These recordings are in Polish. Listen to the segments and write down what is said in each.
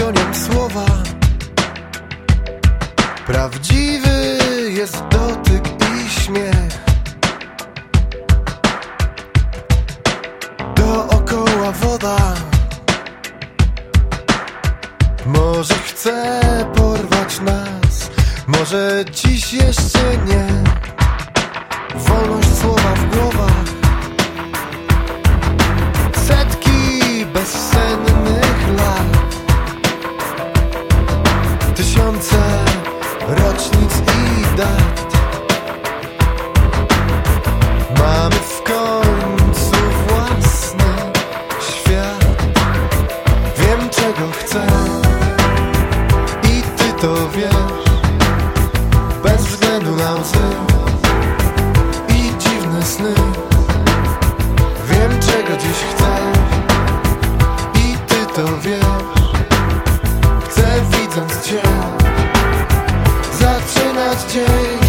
bronią słowa. Prawdziwy jest dotyk i śmiech. Dookoła woda. Może chce porwać nas, może dziś jeszcze nie. Wolność słowa w głowach. Setki bezsennych lat. Tysiące rocznic i dat. Mamy w końcu własny świat. Wiem, czego chcę i ty to wiesz. Bez względu na łzy i dziwne sny. Wiem, czego dziś chcę i ty to wiesz. Chcę, widząc cię, zaczynać dzień.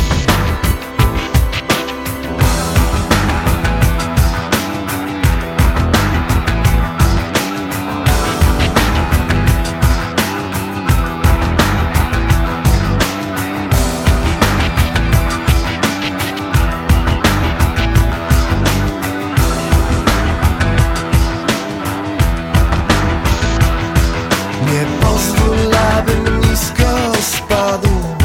Nie pozwól, abym nisko spadł.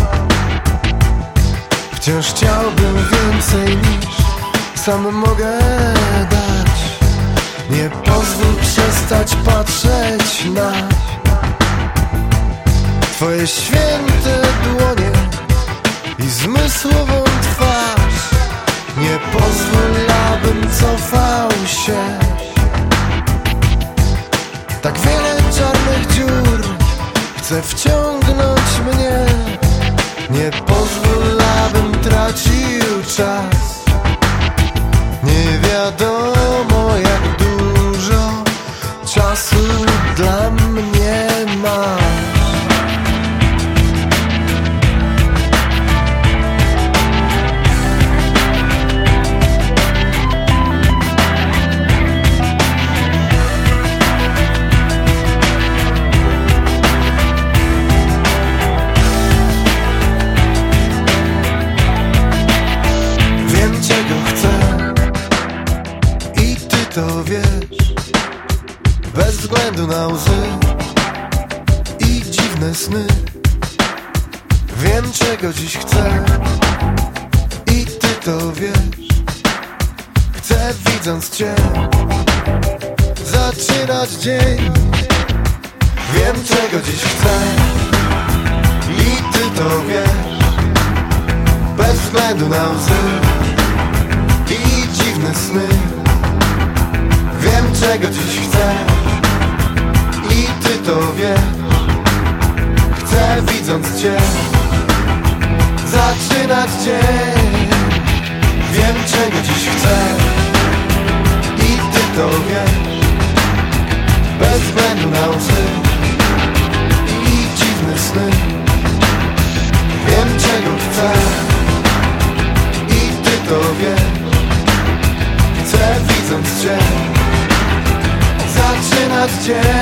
Wciąż chciałbym więcej niż sam mogę dać. Nie pozwól przestać patrzeć na twoje święte dłonie i zmysłową twarz. Nie pozwól, abym cofał się. Tak wiele czarnych dziur chce wciągnąć mnie. Nie pozwól, abym tracił czas. Nie wiadomo, jak dużo czasu dla mnie masz. To wiesz, bez względu na łzy i dziwne sny. Wiem, czego dziś chcę i ty to wiesz. Chcę, widząc cię, zaczynać dzień. Wiem, czego dziś chcę i ty to wiesz. Bez względu na łzy i dziwne sny. Wiem, czego dziś chcę i ty to wiesz. Chcę, widząc cię, zaczynać dzień. Wiem, czego dziś chcę i ty to wiesz. Bez względu na łzy i dziwne sny. Wiem, czego chcę i ty to wiesz. Chcę, widząc cię, zaczynać dzień.